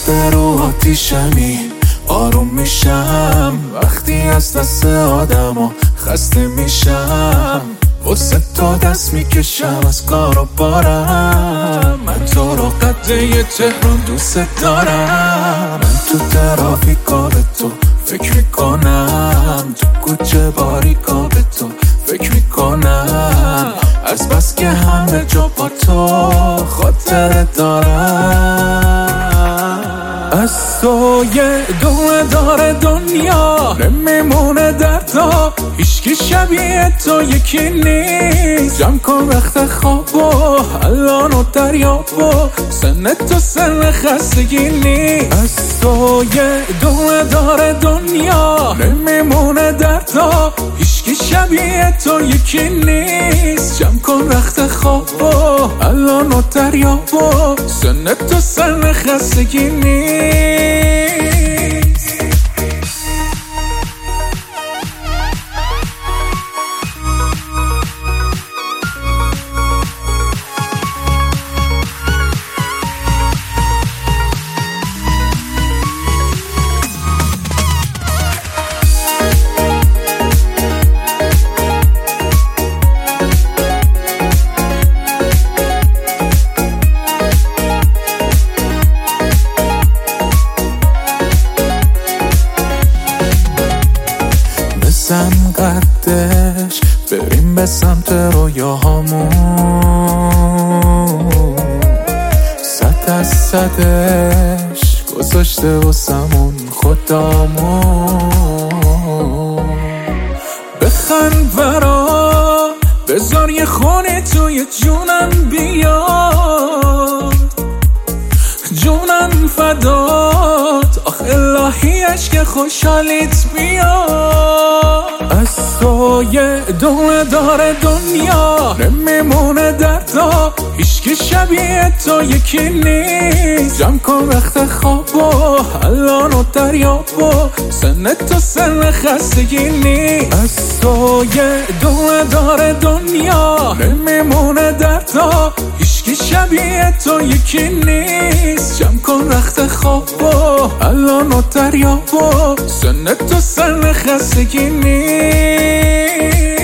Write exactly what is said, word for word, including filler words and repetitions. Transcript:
رو آتیشمی، آروم میشم وقتی از دست آدم خسته میشم. واسه تو دست میکشم از کار و بارم، من تو رو قده تهران دوست دارم. من تو ترافیکا به تو فکر میکنم، تو کوچه باریکا به تو فکر میکنم. از بس که همه جا با تو خاطر دارم. از تو یه دونه داره دنیا، نمیمونه در تا هیچکی شبیه تو یکی نیست. جمع کن وقت خواب و الان و دریاب و سن تو سن خستگی نیست. از تو یه دونه داره دنیا، نمیمونه در تا هیچکی شبیه تو یکی نیست. جمع کن وقت خواب و الان و دریاب و سن تو سن خستگی نیست. بزن قدش بریم به سمت رویاهامون، صد از صدش گذاشته واسمون خدامون. بخند برا بذار یه خونه توی جونم بیاد، جونم فدات آخ الهی عشق خوشحالیت بیاد. از تو یه دونه داره دنیا، نمیمونه در تا هیچکی شبیه تو یکی نیست. جمع کن وقت خواب و الان و دریاب و سن تو سن خستگی نیست. از تو یه دونه داره دنیا، نمیمونه در تا هیچکی شبیه تو یکی نیست. جمع کن وقت خواب و الان و دریاب و سن تو سن خستگی نیست.